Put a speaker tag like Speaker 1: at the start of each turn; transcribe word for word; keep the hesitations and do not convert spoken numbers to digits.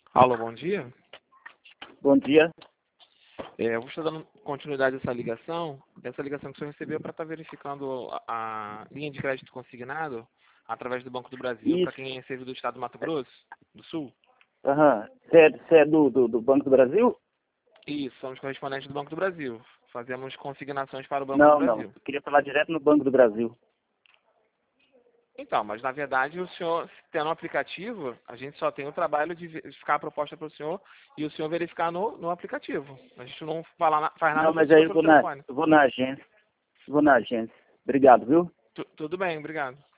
Speaker 1: Alô, bom dia.
Speaker 2: Bom dia.
Speaker 1: É, eu vou estar dando continuidade a essa ligação. Essa ligação que o senhor recebeu para estar verificando a, a linha de crédito consignado através do Banco do Brasil para
Speaker 2: Isso.
Speaker 1: quem é servidor do Estado do Mato Grosso do Sul.
Speaker 2: Aham. Você é, você é do, do, do Banco do Brasil?
Speaker 1: Isso, somos correspondentes do Banco do Brasil. Fazemos consignações para o Banco do
Speaker 2: Não, não.
Speaker 1: Brasil.
Speaker 2: Eu queria falar direto no Banco do Brasil.
Speaker 1: Então, mas na verdade o senhor, tendo um aplicativo, a gente só tem o trabalho de verificar a proposta para o senhor e o senhor verificar no, no aplicativo. A gente não fala, na- faz nada
Speaker 2: Não,
Speaker 1: para o
Speaker 2: mas aí
Speaker 1: senhor
Speaker 2: eu
Speaker 1: pelo
Speaker 2: vou na,
Speaker 1: telefone.
Speaker 2: eu vou na agência. Vou na agência. Obrigado, viu?
Speaker 1: Tu- tudo bem, obrigado.